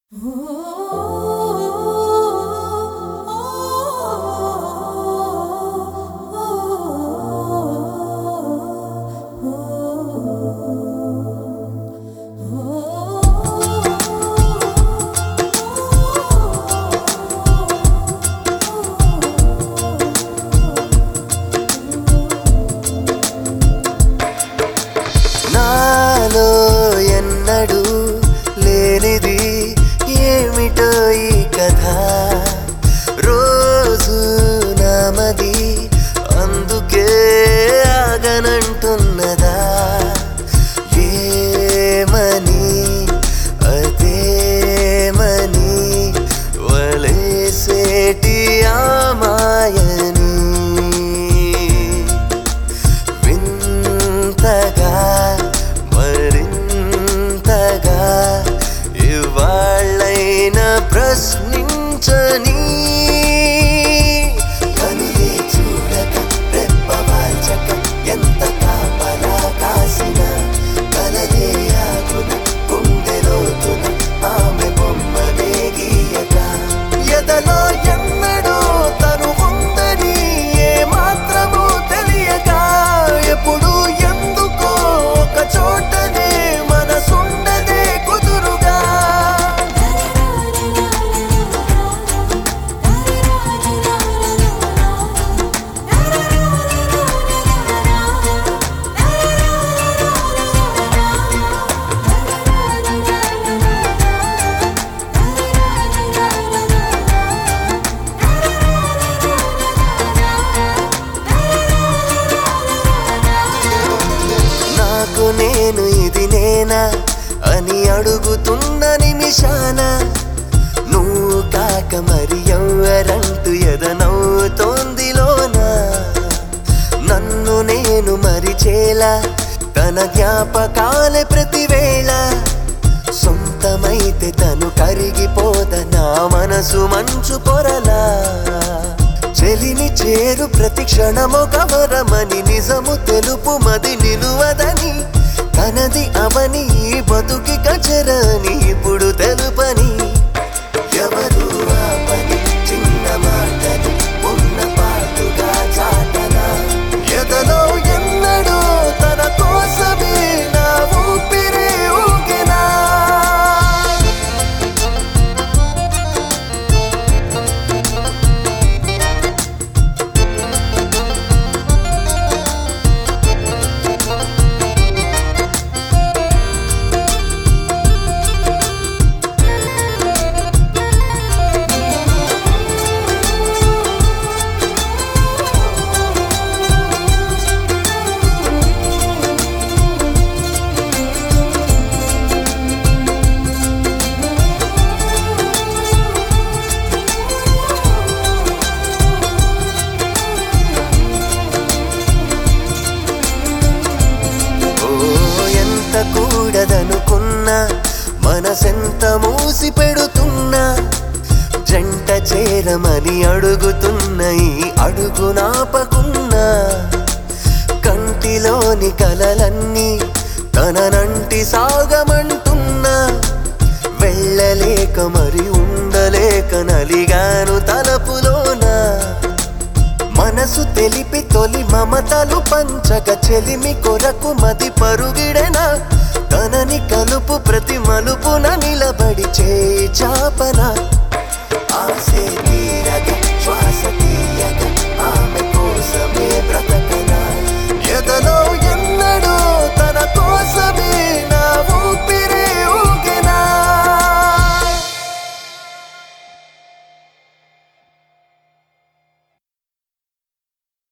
నాలో ఎన్నడూ లేనిది ఏమిటో ఈ కథ రోజు నామది అందుకే ఆగనంటున్నదా ఏమని అదేమని వలేసేటి ఆ మాయని వింతగా మరింతగా ఇవాళ్ళైనా ప్రశ్నించని కనులే చూడక రెప్పవాల్చక ఎంత కాపలా కాసిన కలలే ఆగున గుండెలోతున ఆమె బొమ్మనే గీయక ఎదలో ఎన్నడో తను ఉందని ఏ మాత్రమూ తెలియక ఎప్పుడు ఎందుకో ఒక చోటనే మనసుండదే కుదురుగా నాకు నేను ఇది నేనా అని అడుగుతున్న నిమిషాన నువ్వు కాక మరి ఎవ్వరంటూ ఎదనవుతోందిలోనా నన్ను నేను మరిచేలా తన జ్ఞాపకాలే ప్రతివేళ సొంతమైతే తను కరిగిపోద నా మనసు మంచు పొరలా చెలిని చేరు ప్రతి క్షణమొక వరమని నిజము తెలుపు మది నిలువదని తనది అవని ఈ బతుకి కచరని ఇప్పుడు తెలుపని ఎవరు ఆపని చిన్న మాటని ఉన్న పాటుగా చాటనా ఎదలో ఎన్నడో తన కోసమే నా ఊపిరి ఊగెనా కూడదనుకున్నా మనసెంత మూసి పెడుతున్నా జంట చేరమని అడుగుతున్న ఈ అడుగు నాపకున్నా కంటిలోని కలలన్నీ తననంటి సాగమంటున్నా వెళ్ళలేక మరి ఉండలేక నలిగాను తలపులోనా మనసు తెలిపి తొలి మమతలు పంచక చెలిమి కొరకు మది పరుగిడెనా తనని కలుపు ప్రతి మలుపున నిలబడి చేయి చాపన